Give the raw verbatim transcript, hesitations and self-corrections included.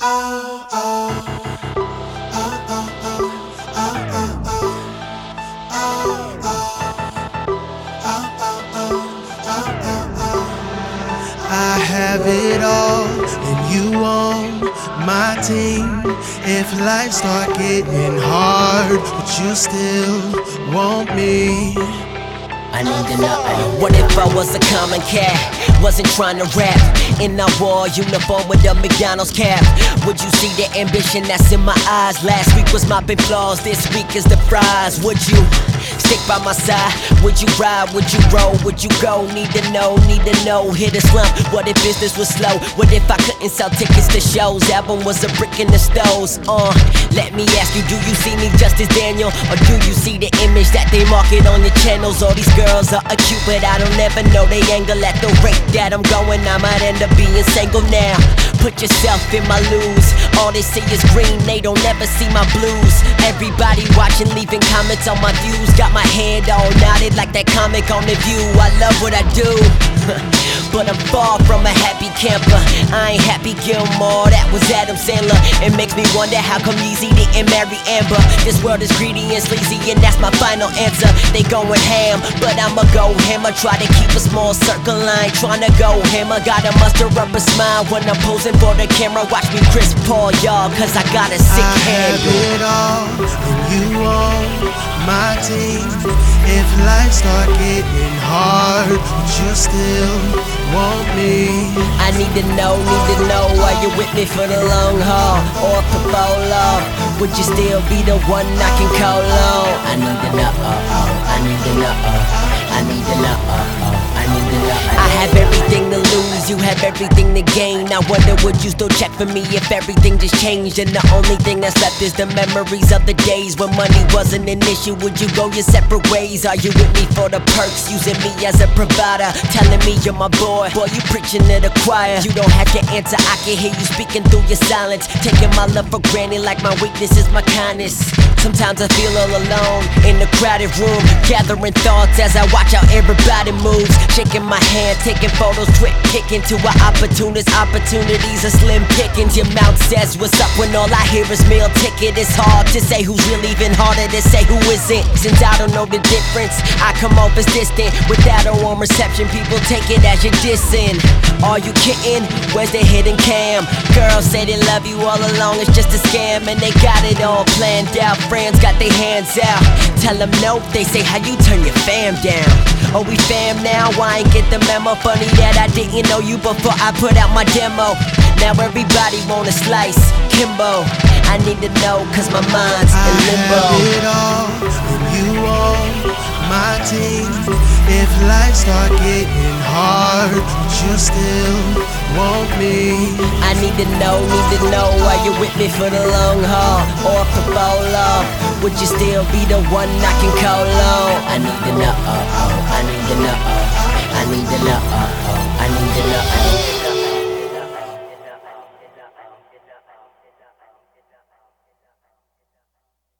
I have it all, and you on my team. If life start getting hard, but you still want me. I need to know. What if I was a common cat? Wasn't trying to rap in a war uniform with a McDonald's cap. Would you see the ambition that's in my eyes? Last week was mopping floors, this week is the fries. Would you stick by my side? Would you ride? Would you roll? Would you go? Need to know, need to know. Hit a slump. What if business was slow? What if I couldn't sell tickets to shows? Album was a brick in the stoves. Uh, let me ask you, do you see me just as Daniel? Or do you see the image that they market on your channels? All these girls are acute, but I don't ever know they angle at the rate that I'm going. I might end up being single now. Put yourself in my lose. All they see is green, they don't ever see my blues. Everybody watching, leaving comments on my views. Got my head all nodded like that comic on The View. I love what I do, but I'm far from a happy camper. I ain't Happy Gilmore, that was Adam Sandler. It makes me wonder how come Yeezy didn't marry Amber. This world is greedy and sleazy, and that's my final answer. They going ham, but I'ma go hammer. Try to keep a small circle line, tryna go hammer. Gotta muster up a smile when I'm posing for the camera. Watch me Chris Paul, y'all, cause I got a sick I handle. have it all, and you on my team. If life start getting hard, but you still want me. I need to know, need to know, are you with me for the long haul or for bolo? Would you still be the one I can call on? I need to know, I need to know, I need to know, I need to know. I have everything to lose, you have everything to gain. I wonder would you still check for me if everything just changed? And the only thing that's left is the memories of the days when money wasn't an issue. Would you go your separate ways? Are you with me for the perks, using me as a provider, telling me you're my boy? Boy, you preaching to the choir. You don't have to answer, I can hear you speaking through your silence. Taking my love for granted like my weakness is my kindness. Sometimes I feel all alone in the crowded room, gathering thoughts as I watch how everybody moves. Shaking my hand, taking photos, twit kicking to our opportunists. Opportunities are slim pickings. Your mouth says what's up when all I hear is meal ticket. It's hard to say who's real, even harder to say who isn't. Since I don't know the difference, I come off as distant. Without a warm reception, people take it as you're dissing. Are you kidding? Where's the hidden cam? Girls say they love you all along, it's just a scam. And they got it all planned out. Friends got their hands out. Tell them no, they say how you turn your fam down. Oh, we fam now? I ain't get the memo. Funny that I didn't know you before I put out my demo. Now everybody wanna slice Kimbo. I need to know cause my mind's in limbo. I have it all, and you on my team. If life start getting hard, but you still want me. I need to know, need to know, are you with me for the long haul or for bolo? Would you still be the one I can call on? I need to know, I need to know, I need to know, I need to know.